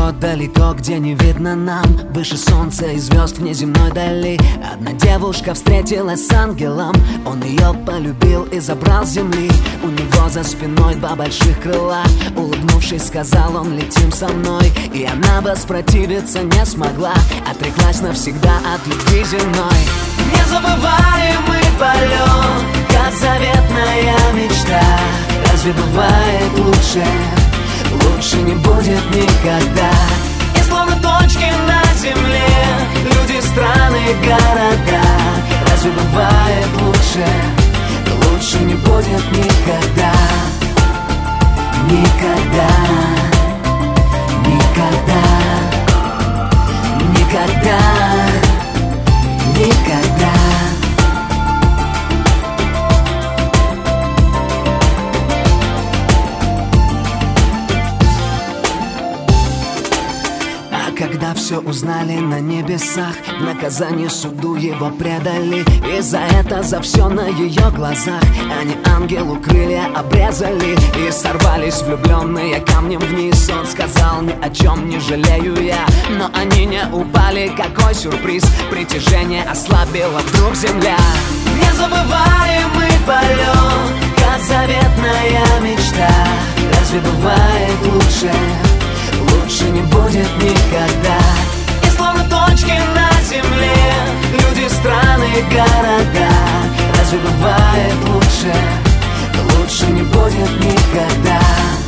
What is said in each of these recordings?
далеко, где не видно нам, выше солнца и звезд вне земной дали. Одна девушка встретилась с ангелом, он ее полюбил и забрал с земли. У него за спиной два больших крыла, улыбнувшись, сказал он: летим со мной. И она воспротивиться не смогла, отреклась навсегда от любви земной. Незабываемый полет, как заветная мечта. Разве бывает лучше? Лучше не будет никогда. И словно точки на земле, люди, страны, города. Разве бывает лучше? Лучше не будет никогда. Никогда. Никогда. Никогда. Никогда. Когда все узнали на небесах, в наказание суду его предали. И за это, за все на ее глазах они ангелу крылья обрезали. И сорвались влюбленные камнем вниз. Он сказал: ни о чем не жалею я. Но они не упали, какой сюрприз. Притяжение ослабило вдруг земля. Незабываемый полет, как заветная мечта. Разве бывает лучше? Лучше не будет никогда. И словно точки на земле, люди, страны, города. Разве бывает лучше? Лучше не будет никогда.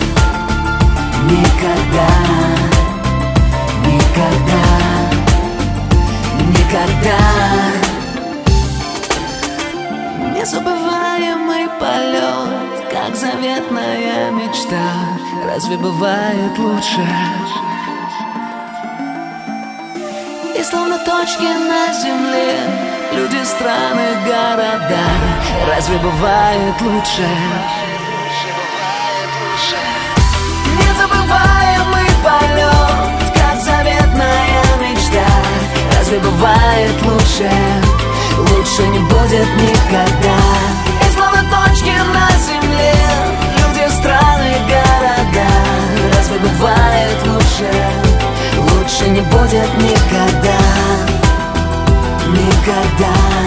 Никогда. Никогда. Никогда. Незабываемый полет, как заветная мечта. Разве бывает лучше? И словно точки на земле, люди, страны, города. Разве бывает лучше? Незабываемый полет, как заветная мечта. Разве бывает лучше? Лучше не будет никогда. И словно точки на земле, люди, страны, города. Разве бывает лучше? Лучше не будет никогда. Никогда.